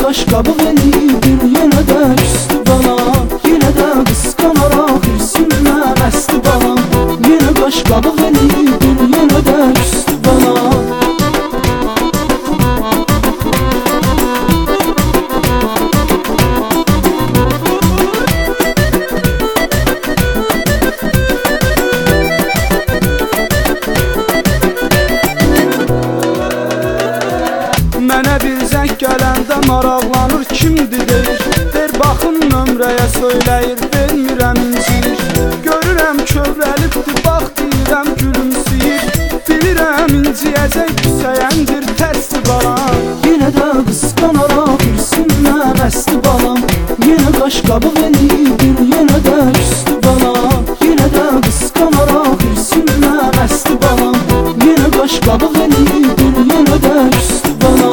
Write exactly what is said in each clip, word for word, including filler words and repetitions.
qaş qabıq eləyir, yenə də küstü bana. Yenə də qısqanaraq hirsimlə məsti balam. Yenə qaş qabıq eləyir, yenə də küstü bana. Mənə bir zəng gələndə maraqlanır, kimdir deyir. Ver baxın nömrəyə söyləyir, vermirəm incir. Görürəm kövrəlibdir, bax deyirəm gülümsəyir. Bilirəm inciyəcək küsəyəndir, tərsdir balam. Yenə də qısqanaraq hirsimlə məsti balam. Yenə qaş qabıq eləyir, yenə də küstü bana. Yenə də qısqanaraq hirsimlə məsti balam. Yenə qaş qabıq eləyir, yenə də küstü bana.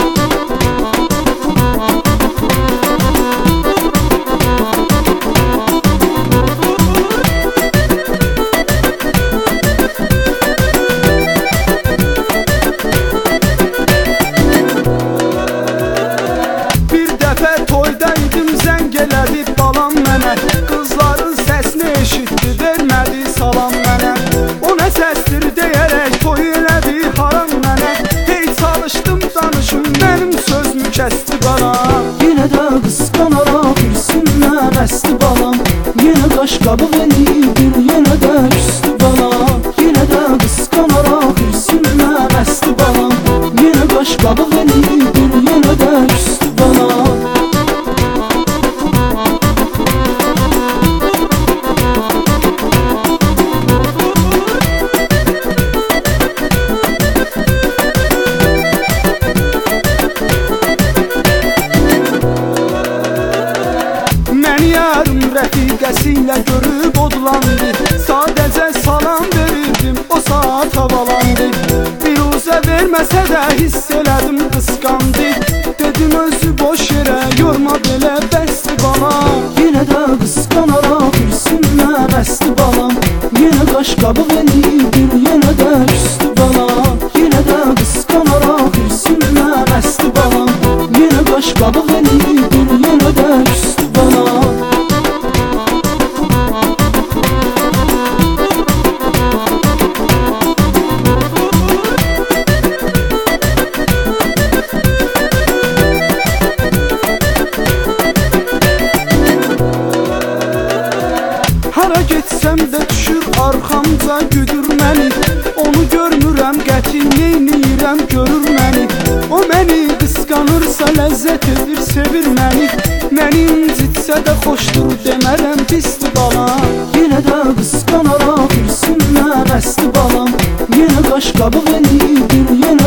Toydaydım, zəng elədi balam mənə. Qızların səsini eşitdi, vermədi salam mənə. O nə səsdir deyərək toy elədi haram mənə. Hey çalışdım danışım, mənim sözümü kəsdi bana. Yenə də qısqanaraq hirsimlə məsti balam. Yenə qaş qabıq eləyir, yenə də küstü bana. Yenə də qısqanaraq hirsimlə məsti balam. Yenə qaş qabıq eləyir, yenə də küstü bana. Rəfiqəsilə görüb odlandı, sadəcə salam verirdim, o saat havalandı. Biruzə verməsə də hiss elədim qısqandı. Dedim özü boş yerə, yorma belə bəsdi bana. Yenə də qısqanaraq hirsimlə məsti balam. Yenə qaş qabıq eləyir, yenə də küstü bana. Yenə də qısqanaraq hirsimlə məsti balam. Yenə qaş qabıq eləyir, yenə də küstü bana. Hara getsəm də düşür arxamca güdür məni. Onu görmürəm qəti, neyniyirəm görür məni. O məni qısqanırsa ləzzət edir, sevir məni. Məni incitsə də xoşdur demərəm, pisdir balam. Yenə də qısqanaraq hirsimlə məsti balam. Yenə qaş qabıq eləyir, yenə